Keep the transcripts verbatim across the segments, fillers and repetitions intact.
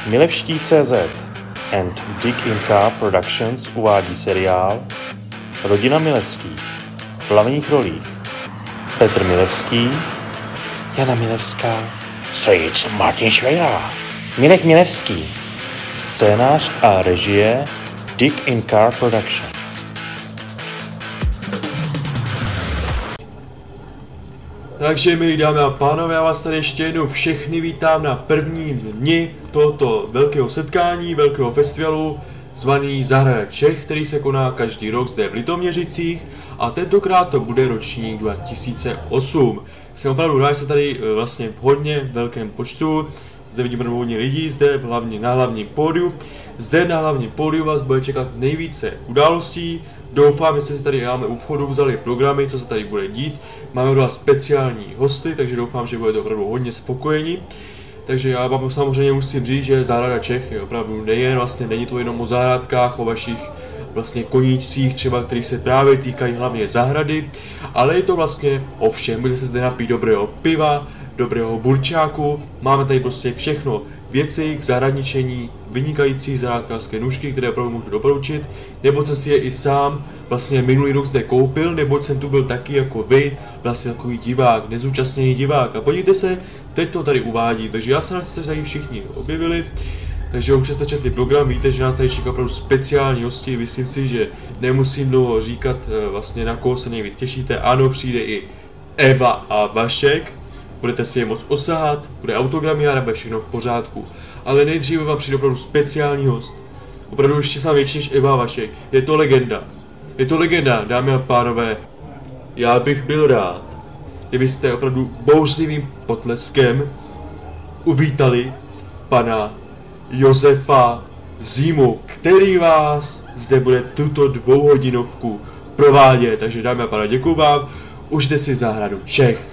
Milevští tečka cé zet and Dick in Car Productions uvádí seriál Rodina Milevských. V hlavních rolích Petr Milevský, Jana Milevská, strýc Martin Švejla, Mirek Milevský, scénář a režie Dick in Car Productions. Takže, milí dámy a pánové, já vás tady ještě jednou všechny vítám na prvním dni tohoto velkého setkání, velkého festivalu zvaný Zahrada Čech, který se koná každý rok zde v Litoměřicích a tentokrát to bude ročník dva tisíce osm. Jsem opravdu rád, že se tady vlastně v hodně velkém počtu, zde vidím hodně lidí, zde hlavně na hlavním pódiu. Zde na hlavním pódiu vás bude čekat nejvíce událostí. Doufám, že jste si tady máme u vchodu vzali programy, co se tady bude dít. Máme dva speciální hosty, takže doufám, že budete opravdu hodně spokojeni. Takže já vám samozřejmě musím říct, že Zahrada Čech je opravdu nejen, vlastně není to jenom o zahrádkách, o vašich vlastně koníčcích třeba, který se právě týkají hlavně zahrady, ale je to vlastně o všem. Můžete se zde napít dobrého piva, dobrého burčáku, máme tady prostě všechno. Věci k zahradničení, vynikající zahrádkářské nůžky, které opravdu můžu doporučit, nebo jsem si je i sám vlastně minulý rok zde koupil, neboť jsem tu byl taky jako vy, vlastně takový divák, nezúčastněný divák. A podívejte se, teď to tady uvádí, takže já se nás tady všichni objevili, takže už jste četli program, víte, že nás tady čeká opravdu speciální hosti, myslím si, že nemusím dlouho říkat vlastně na koho se nejvíc těšíte, ano, přijde i Eva a Vašek. Budete si je moc osahat, bude autogramiáda, bude všechno v pořádku. Ale nejdříve vám přijde opravdu speciální host. Opravdu ještě sám větší než Eva Vašek. Je to legenda. Je to legenda, dámy a pánové. Já bych byl rád, kdybyste opravdu bouřlivým potleskem uvítali pana Josefa Zimu, který vás zde bude tuto dvouhodinovku provádět. Takže dámy a pánové, děkuju vám. Užijte si Zahradu Čech.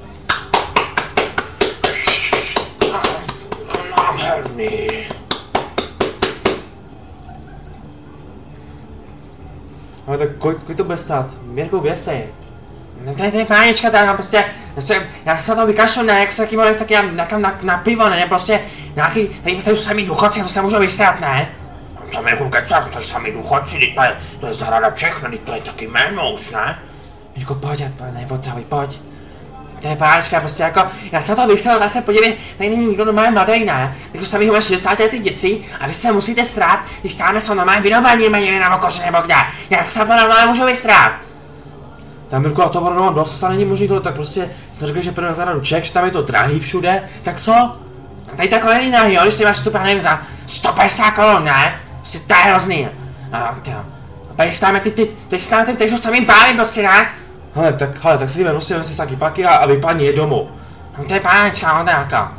No tak kolik, kolik to bude stát? Mirku, věsej. No tady, tady pánička, tady, no prostě, já se to vykašlu, ne, jako se taky mohli taky na, na, na pivo, ne, prostě, nějaký, tady, tady jsou sami důchodci, to se můžou vystát, ne? Co Mirku kecáš, tady sami důchodci, to je, to je Zahrada Čech, to je taky jméno už, ne? Mirku, pojď, neotravoj, pojď. To je pánička, prostě jako, já se to vychcel, já se podívej, tady není nikdo normálně mladý, ne? Tak už sami máš šedesát ty děci a vy se musíte srát, když tam jsou normálně vyrovaní měli na okoře nebo kde. Jak se to normálně můžu vysrát? Tam Mirku, a to ono dost se není možný tohle, tak prostě jsme řekli, že půjdeme na Zahradu Čech, že tam je to drahý všude, tak co? Tady takové není drahý, jo, když ty máš vstup, já nevím, za sto padesát korun, ne? Prostě to je hrozný. A tady stáme ty, ty, ty stáme ty, tady jsou samým pávy, prostě, ne? Hele, tak, hele, tak si jdeme, nosíme si saky paky a, a vypadni je domů. No to je pánička, no nějaká.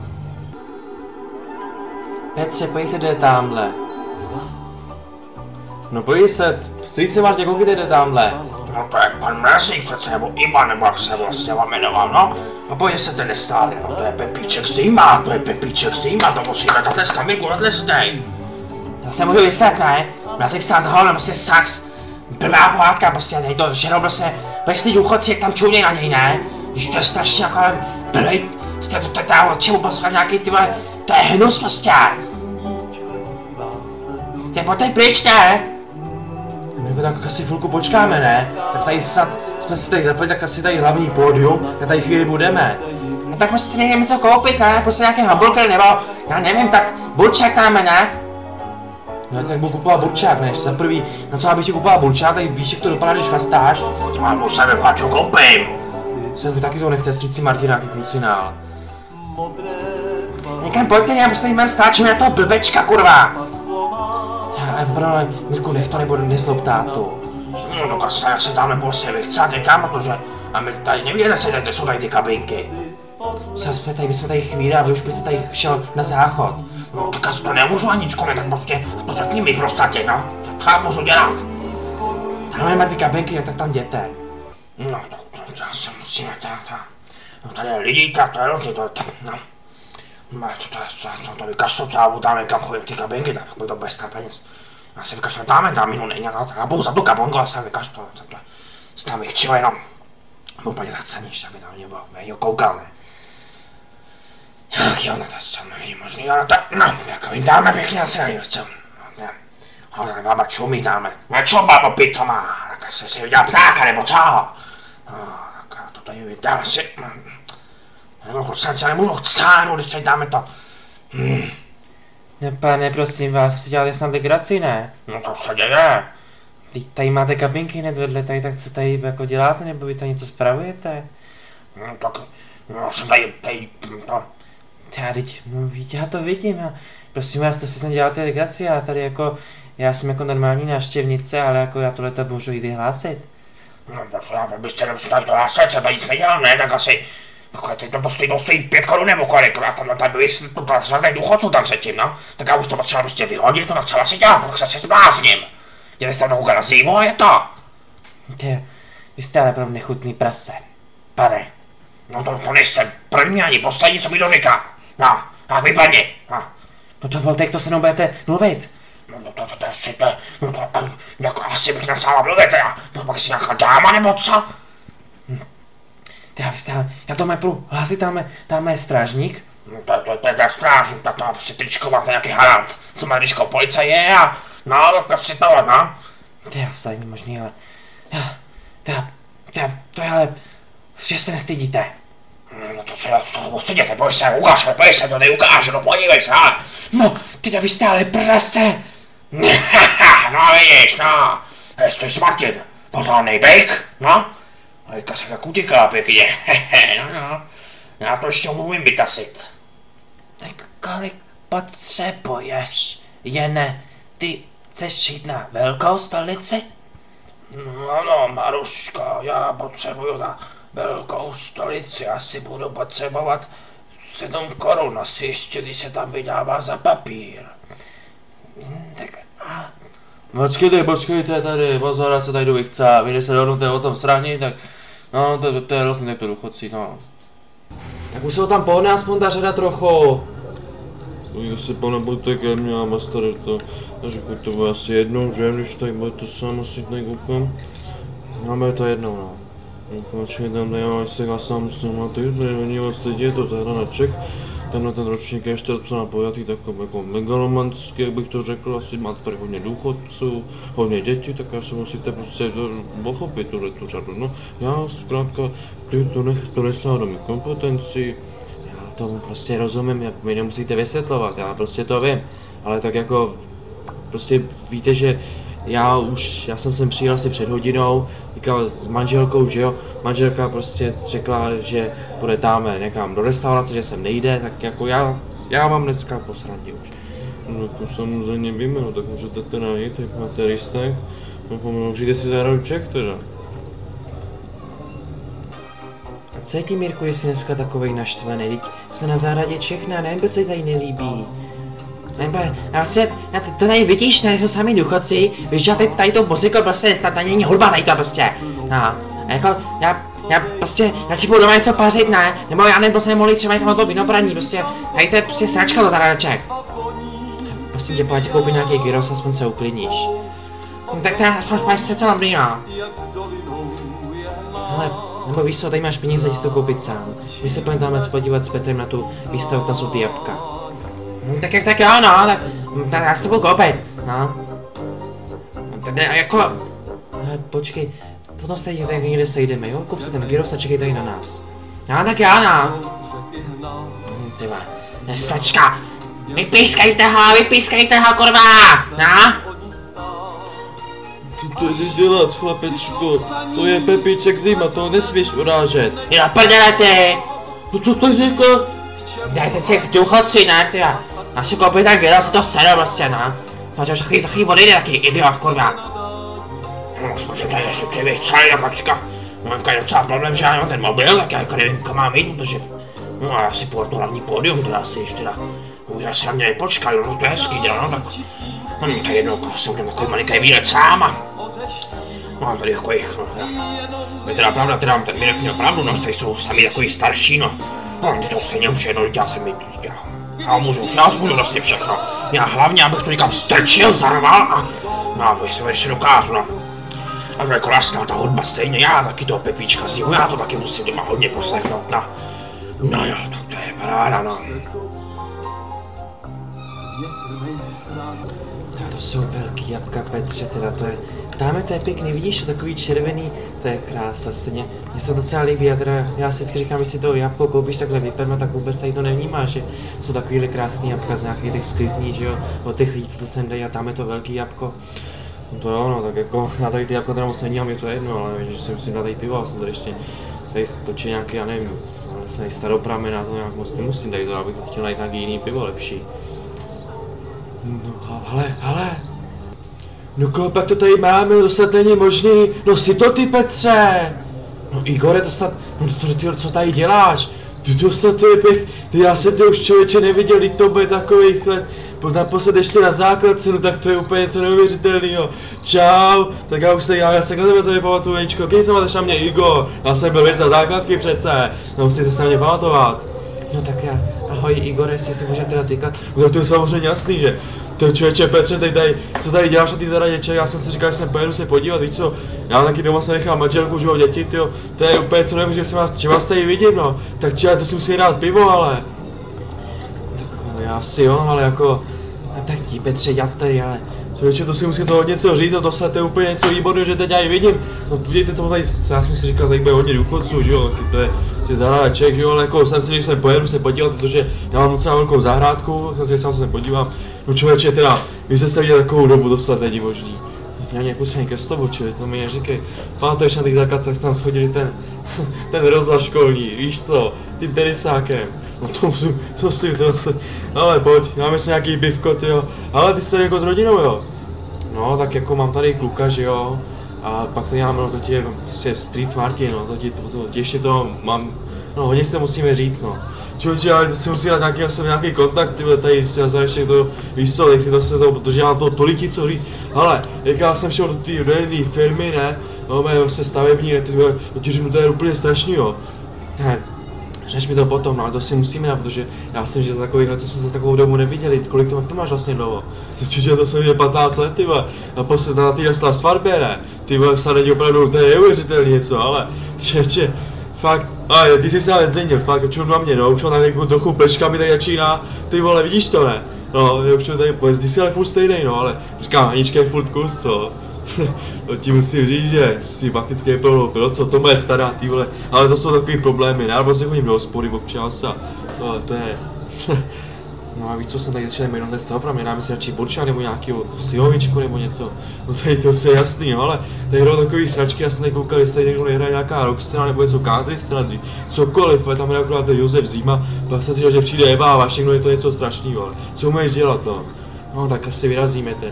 Petře, pojď se, jde tamhle. No pojď se, strýce Martě, koukejte, jde tamhle. No to je pan Mrazík přece, nebo Ivan, nebo jak se vlastně vám jmenoval, no. No pojď se ten stále, no to je Pepíček Zima, to je Pepíček Zima, to musíme dát dneska Mirku odlesnej. To se můžu vysat, ne? Mrazík stál za holem, prostě sax. Blbá pohádka, prostě, tady to žerou prostě, bez ty důchodci, jak tam čuměj na něj, ne? Když to je strašně jako, blbej, to je to, to, to, od čemu poslouchat nějaký, ty vole, to je hnus prostě. Ty pojď tady pryč, ne? My tak asi chvilku počkáme, ne? Tak tady snad jsme si tady zapali, tak asi tady hlavní pódium, tak tady chvíli budeme. No tak prostě si nejdeme něco koupit, ne? Prostě nějaký hamburger, nebo, já nevím, tak burčák tam, ne? No tak budu kupovat burčák, než za prvý, na co abych ti kupoval burčák, tady víš, jak to dopadá, když chlastáš? To mám u sebe, pak ho koupím. Se vy taky to nechte, strýci Martina, nějaký klucinál. Někam pojďte, já prostě mám stáčím na toho blbečka, kurva. Já, opravdu, Mirku, nech to nebo nezlob tátu. No tak se, já se dáme prostě vychcat někam, protože a my tady nevíte, se jdete, jsou tady ty kabinky. Jsme tady, my jsme tady chvíli a vy už byste tady šel na záchod. No tak já si to nemůžu ani nic tak prostě, to řekni mi prostě, no, co já můžu dělat? Tam nemá ty kabinky, tak tam jděte. No, to, to, to se musíme, tak, tak. No tady je lidi, tak to je rozdíl, to je tak, no. No, co to je, co, co to vykašlo, co já budu tam někam chodit ty kabinky, tak bude to bez peněz. Já se vykašlu tam, tam minul nejde, tak já budu za tu kabonku a se vykašlu, jsem to, jsem tam vychčil jenom. Úplně tak ceníš, aby tam mě bylo, mě koukal, ne. tak jo, no to co, není možný, ale tak, no, takový dáme pěkně asi na něj, co? Ne, ale bába čumí dáme. Ne čum, bábo pitomá, tak jsi si viděla ptáka nebo co? No, tak to tady vydáme si, nebo prosím tě, nemůžu chcát, když tady dáme to. Hmm. Ne, pane, prosím vás, si děláte snad legraci, ne? No to se děje. Teď tady máte kabinky hned vedle, tady, tak co tady jako děláte, nebo vy to něco spravujete? No tak, no jsem tady, tady, to. Já teď, no víte, já to vidím a prosím vás, to si snad děláte legraci, já tady jako, já jsem jako normální návštěvnice, ale jako já tohleto můžu jít hlásit. No tak já byste nemuseli to hlásit, se tady nic nedělal, ne, tak asi, jako teď to stojí, to stojí pět korun nebo kolik, a tam, tam byli řadek důchodců tam předtím, no, tak já už to potřeba prostě vyhodit, no tak co asi dělat, tak se zblázním. Dělali jste mnou na zimu a je to. Ty, vy jste ale opravdu nechutný prase. Pane. No to, to nejste první ani poslední, co mi to říká. No, tak vypadni. No. No dovolte, jak to se mnou budete mluvit. No to, to, to, to asi to, no to, jako asi bych nepřála mluvit, já, no pak si nějaká dáma nebo co? Hm. Ty, vy jste, ale, já to mám půl hlásit, tam, tam je strážník. No to, to, to, to je strážník, tak to má prostě tričko, máte nějaký harant, co má tričko policie a, no, tak si to, no. Ty, to není možný, ale, ty, ty, to je ale, že se nestydíte. No to co, co seděte, boj se, ukáž, ale boj se, to neukážu, no podívej se, ale. No, ty, vy jste ale prase. No vidíš, no, jsi Martin, pořádnej bejk, no. A teďka se tak utíká pěkně, no no, já to ještě umím vytasit. Tak kolik potřebuješ, Jene, ty chceš jít na velkou stolici? No ano, Maruška, já potřebuju na velkou stolici, asi budu potřebovat sedm korun, asi ještě, když se tam vydává za papír. Tak a... Počkejte, počkejte tady, pozor, já se tady jdu vychcát, vy když se dohodnete o tom sraní, tak no, to, to, to je rostný, tak to důchodci, no. Tak už se ho tam pohne aspoň ta řada trochu. Jestli pane budete ke mně a masteri to, takže to bude asi jednou, že, když tady bude to sám asi tady koukám. Máme to jednou, no. Počkej, tam nejáme se já sám musím na ty, není moc lidí, je to zahranaček. Tenhle ten ročník je ještě docela pojatý, takový jako megalomanský, jak bych to řekl, asi máte tady hodně důchodců, hodně dětí, tak já se musíte prostě pochopit tuhle tu řadu. No, já zkrátka, ty to, nech, to nesá do mých kompetencí, já tomu prostě rozumím, jak mi nemusíte vysvětlovat, já prostě to vím, ale tak jako, prostě víte, že já už, já jsem sem přijel asi před hodinou, říkal s manželkou, že jo, manželka prostě řekla, že půjde tamhle někam do restaurace, že sem nejde, tak jako já, já mám dneska posrandě už. No to samozřejmě víme, no tak můžete teda jít, jak máte lístek, no pomůžete si zahrát ček teda. A co je ty, Mirku, jestli dneska takovej naštvaný, teď jsme na zahradě Čechna, nevím, proč se tady nelíbí. Nebo, vlastně, to tady vidíš, ne, jsou sami důchodci, víš, že teď tady to muziko prostě, snad tady není hudba tady to prostě, no, a jako, já, já prostě, radši budu doma něco pařit, ne, nebo já nebo se mohli třeba někam do vinobraní, prostě, tady to je prostě sračka do zahrádeček. Prosím tě, pojď koupit nějaký gyros, aspoň se uklidníš. No, tak teda aspoň spáš se co dobrý, no. Ale, nebo víš co, tady máš peníze, jsi to koupit sám. My se pojďme tamhle podívat s Petrem na tu výstavu, tam jsou ty jabka. Tak jak tak jo, no, tak, tak já si to budu koupit, no. Tady jako, hele, počkej, potom se tady, tady někde sejdeme, jo, kup si ten gyros a čekej tady na nás. No, tak jo, no. Hm, tyva, sačka, vypískejte ho, vypískejte ho, kurva, no. Co tady dělat, chlapečko, to je Pepíček Zima, toho nesmíš urážet. Jo, prdele ty. No co to je jako? Dajte těch důchodci, ne, tyva. Já si koupit ten gyros, si to sedu prostě, no. Takže už takový za chvíli odejde, taky idiot, kurva. No, jsme tady ještě přivých celý, tak říká, mám tady docela problém, že já nemám ten mobil, tak já jako nevím, kam mám jít, protože, no a já si půjdu to hlavní pódium, teda si ještě teda, no já se na mě nepočkal, no to je hezký, teda, no tak, no tady jednou jsem tam takový maliký výlet sám a, no tady jako jich, no teda, je teda pravda, teda ten Mirek měl pravdu, no, tady jsou sami takový starší, no, no ty to stejně už jednou, já jsem mi to dělal. Já můžu už, já už můžu vlastně všechno. Já hlavně, abych to někam strčil, zarval a, no, abych si to ještě dokážu, no. A to je krásná ta hudba stejně, já taky toho Pepíčka Zimu, já to taky musím doma hodně poslechnout, no. No jo, tak to je paráda. no, no. To jsou velký jabka, Petře, teda to je, tamhle to je pěkný, vidíš, to takový červený, to je krása, stejně, mně se to docela líbí a teda já si vždycky říkám, jestli to jabko koupíš takhle vyperma, tak vůbec tady to nevnímáš, že jsou takovýhle krásný jabka z nějakých těch sklizní, že jo, od těch lidí, co to sem dají a tam je to velký jabko. No to jo, no, tak jako, já tady ty jabko teda moc nevnímám, je to jedno, ale že si musím dát tady pivo, a jsem tady ještě, tady točí nějaký, já nevím, tohle jsem tady staropramen, já to nějak moc nemusím tady to, abych chtěl najít nějaký jiný pivo lepší. No, hele, hele. No kolik to tady máme, no to snad není možný, no si to ty, Petře. No Igore, to snad, no to, ty, co tady děláš? Ty to snad, ty je pěk, ty já jsem ty už člověče neviděl, ty to bude takových let. Naposled ještě na základce, no tak to je úplně něco neuvěřitelného. Čau, tak já už se, já, já se na tebe to vypamatuju, Jeničko, když se máš na mě, Igor, já jsem byl věc na základky přece, no musíte se na mě pamatovat. No tak já, ahoj Igore, jestli si můžeme teda týkat. No to je samozřejmě jasný, že? To člověče Petře, tady, tady, co tady děláš na ty zaraděče, já jsem si říkal, že jsem pojedu se podívat, víš co? Já taky doma se nechám manželku, že jo, děti, tyjo, to je úplně co nevím, že jsem vás, že vás tady vidím, no. Tak či, to si musím dát pivo, ale. Tak no, já si jo, ale jako, a tak ti Petře, já to tady, ale. Člověče, to si musím toho něco říct, a to se to je úplně něco výborného, že teď já ji vidím. No podívejte, co tady, já jsem si říkal, tady bude hodně důchodců, že jo, to je si zahrádeček, že jo, ale jako jsem si, když jsem pojedu se podívat, protože já mám docela velkou zahrádku, tak si sám se podívám. No člověče, teda, vy jste se viděli takovou dobu, to snad není možný. Já nějakou se ke slovu, čili to mi neříkej. Pamatuješ na těch základcích, jste tam schodili ten, ten rozhlas školní, víš co, tím tenisákem. No to, to si, to, to, ale pojď, máme si nějaký bivko, tyjo. Ale ty jsi tady jako s rodinou, jo? No, tak jako mám tady kluka, že jo? A pak tady máme, no to ti je prostě Street Martin, no, to ti, to, to, ještě to mám, no hodně si to musíme říct, no. Člověče, ale to si musí dát nějaký, asi nějaký kontakt, tyhle, tady si já ještě to, víš co, tak si to se to, protože já mám to tolik co říct. Ale, jak já jsem šel do té do jedné firmy, ne, no, mé vlastně stavební, ne, tyhle, to ti řeknu, to je úplně strašný, jo. Ne, řeš mi to potom, no, ale to si musíme dát, protože já jsem, že za takovýhle, co jsme za takovou dobu neviděli, kolik to, jak to máš vlastně dlouho? Ty to jsem měl patnáct let, ty vole, naposled na týhle slav svatbě, ne, ty vole, snad není opravdu, to je neuvěřitelný něco, ale, čeče, fakt, a ty jsi se ale zdejnil, fakt, čur na mě, no, už on na někou trochu pleškami tady začíná, ty vole, vidíš to, ne? No, už to tady, ty jsi ale furt stejnej, no, ale, říkám, Anička je furt kus, co? To ti musím říct, že si fakticky neprohloupil, co, to moje stará, ty vole, ale to jsou takový problémy, ne, nebo se chodím do hospody občas a, no, to je, no a víš co, jsem tady začal jenom ten stav, mě dáme si radši burča nebo nějakýho slivovičku nebo něco, no tady to je jasný, no, ale tady hrajou takový sračky, já jsem tady koukal, jestli tady někdo nehraje nějaká rockscéna nebo něco country scéna, cokoliv, ale tam hraje akorát ten Josef Zima, pak jsem si říkal, že přijde Eva a všechno je to něco strašného, ale co můžeš dělat, no, no tak asi vyrazíme teda.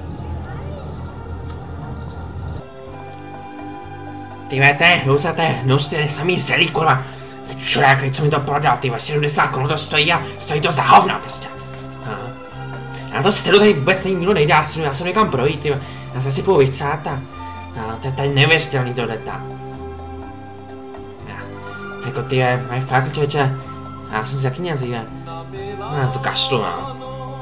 Ty vole, to je hnus a to je hnus, to je samý zelí, kurva. Čurák, co mi to prodal, ty vole, sedmdesát korun to stojí a stojí to za hovna prostě. Aha. Já to stelu tady vůbec není nikdo nejde, já se já jsem někam projít, ty vole. Já se asi půjdu vycát a... No, to je tady neuvěřitelný tohleta. Jako ty je, mají fakt člověče, já jsem si jaký měl zjde. No, to kašlu, no.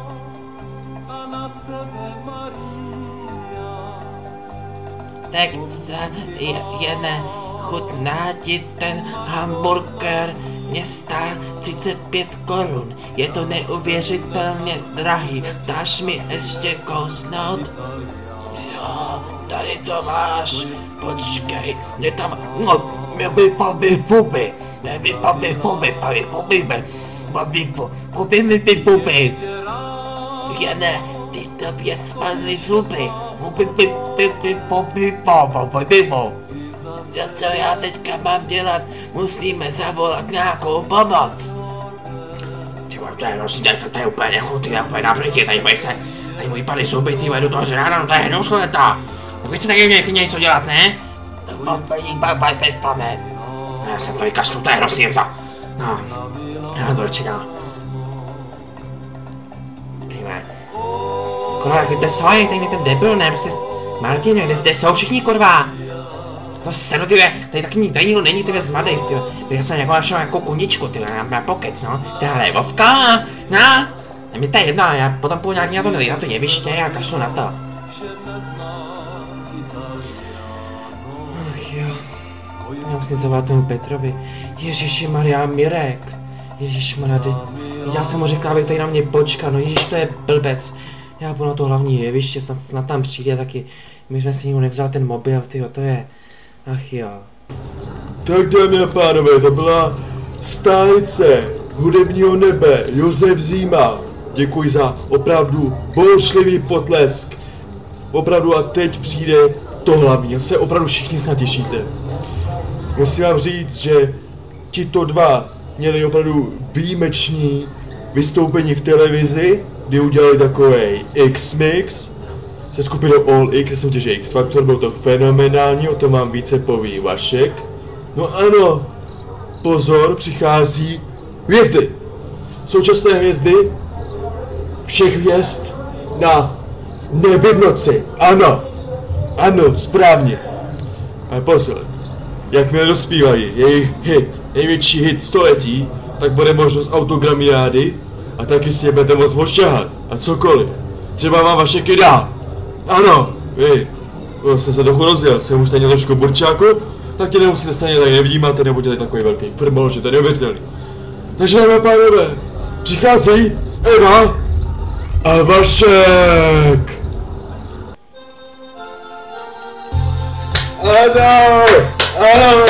Tak se je, je nechutná ti ten hamburger, mě stál třicet pět korun, je to neuvěřitelně drahý, dáš mi ještě kousnout? Jo, tady to máš, počkej, mě tam, no, mě vypadly puby, mě vypadly puby, tady puby, babi, kupi mi ty puby, jene, ty tobě spadly zuby, puby, puby, puby, puby, puby, puby, co já teďka mám dělat, musíme zavolat nějakou pomoc. Tyhle, to je hrozný, to je úplně nechutný, to je úplně naproti, tady moje se, tady můj padly zuby, tyhle, do toho žrána, no to je hnusnota. Tak byste taky měli něco dělat, ne? No, pane. Já jsem to vykašlu, to je hrozný, to. No, já to určitě dál. Tyhle. Kurva, ty besohaj, tady ten debil, ne, prostě, Martin, kde zde jsou všichni, kurva. To sedu, tyhle, tady taky tady nikdo není, tyhle z mladých, tyhle. Já jsem jako našel jako kuničku, tyhle, já mám pokec, no. Tyhle, Vovka, no. A mi to je jedno, já potom půjdu nějak na to, na to jeviště a kašlu na to. Ach jo. Já vlastně zavolal tomu Petrovi. Ježiši Maria, Mirek. Ježišmarja, teď, já jsem mu řekl, aby tady na mě počkal, no ježiš, to je blbec. Já půjdu na to hlavní jeviště, snad, snad tam přijde taky. My jsme si nikdo nevzal ten mobil, tyjo, to je, ach jo. Tak dámy a pánové, to byla stálice hudebního nebe Josef Zima. Děkuji za opravdu bouřlivý potlesk. Opravdu a teď přijde to hlavní, se opravdu všichni snad těšíte. Musím vám říct, že tito dva měli opravdu výjimečný vystoupení v televizi, kdy udělali takovej X-Mix se skupinou All X, se soutěže X Factor, bylo to fenomenální, o tom vám více poví Vašek. No ano, pozor, přichází hvězdy. Současné hvězdy všech hvězd na nebi v noci. Ano, ano, správně. Ale pozor, jakmile dospívají jejich hit, největší hit století, tak bude možnost autogramiády a taky si je budete moc ošahat a cokoliv. Třeba vám Vašek i dá. Ano, vy, no, jsem se trochu rozděl, jsem už tady trošku burčáku, tak tě nemusíte stejně tady nevnímat, nebo tě tady takový velký firmol, že to je neuvěřitelný. Takže dámy a pánové, přichází Eva a Vašek. Ano, ano.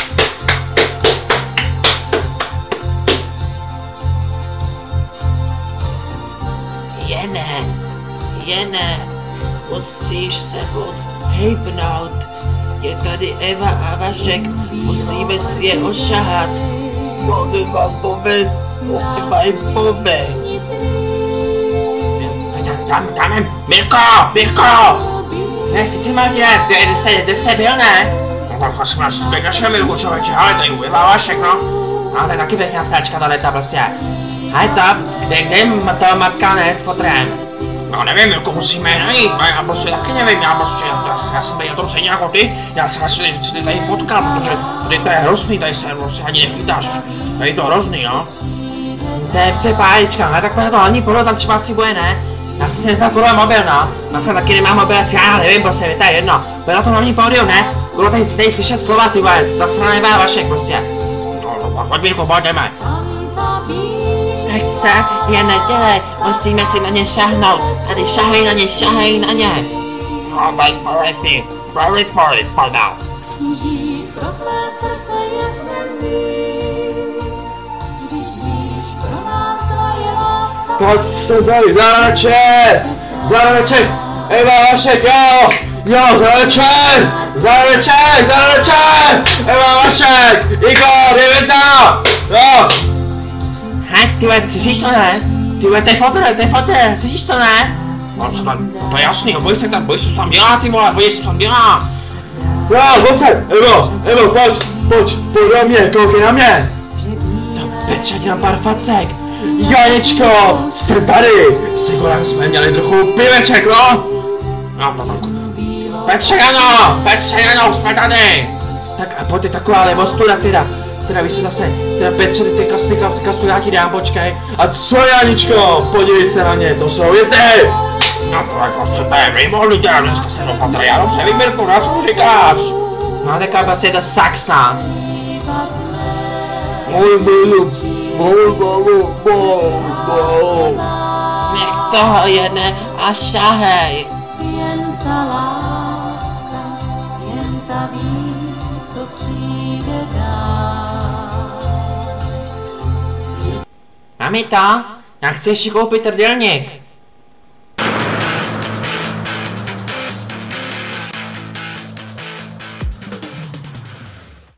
Jene, Jene, musíš se buď hejbnout. Je tady Eva a Vašek, musíme si je ošahat. Boby mám boby, boby mají boby. Tam, tam, Mirko, Mirko! Ne, sice Martine, kde jste, kde jste byl, ne? No tak já jsem nás tady našel, Mirku, člověče, ale tady u Eva Vašek, no. No, to je taky pěkná stáčka tohleta prostě. Hej to, kde, kde je to matka ne s fotrem? No nevím, Mirko, musíme je najít, já prostě taky nevím, já prostě, já, já jsem tady na tom stejně jako ty, já jsem vás tady, tady potkal, protože tady to je hrozný, tady se prostě ani nechytáš, tady je to hrozný, no. To je prostě pálička, ale tak to hlavní podle tam třeba asi bude, ne? Já jsem si nestal kurva mobil, no. Matka taky nemá mobil, asi já nevím, prostě, to je jedno. Bude na tom hlavní pódium, ne? Kurva tady, tady slyšet slova, ty vole, zase na nebe Vašek, prostě. No, no, pojď Mirko, pojď, jdeme. Tak co, je nedělej, musíme si na ně šahnout. Tady šahej na ně, šahej na ně. No, pojď, pojď, pojď, pojď, pojď, pojď dál. Žít pro tvé srdce je snadný, když víš pro nás dva je láska. Tak jsem tady, záradeček, záradeček, Eva Vašek, jo, jo, záradeček, záradeček, záradeček, Eva Vašek, Igor, je hvězda, jo. Hej, ty vole, slyšíš to, ne? Ty vole, to je fotel, to je fotel, slyšíš to, ne? No co tam, to je jasný, no, boj se tam, boj se, co tam dělá, ty vole, boj se, co tam dělá. Jo, pojď sem, Evo, Evo, pojď, pojď, pojď do mě, koukej na mě. No, Petře, dělám pár facek. Janičko, jsem tady, s Igorem jsme měli trochu piveček, no. No, no, no. Petře, ano, Petře, ano, jsme tady. Tak a pojď, taková levostuda teda. Teda vy si zase, teda Petře, ty teďka, teďka, teďka studia ti dám, počkej. A co Janičko, podívej se na ně, to jsou hvězdy. No to je prostě, to je mimo lidé, dneska se dopatrý, já dobře vím, Mirko, na co mu říkáš? No, taková prostě je to saxná. Můj milu, můj malu, bou, bou. Nech toho jedne a šahej. Jen ta láska, jen ta ví, co přijde dál. Mami to, já chci ještě koupit trdelník.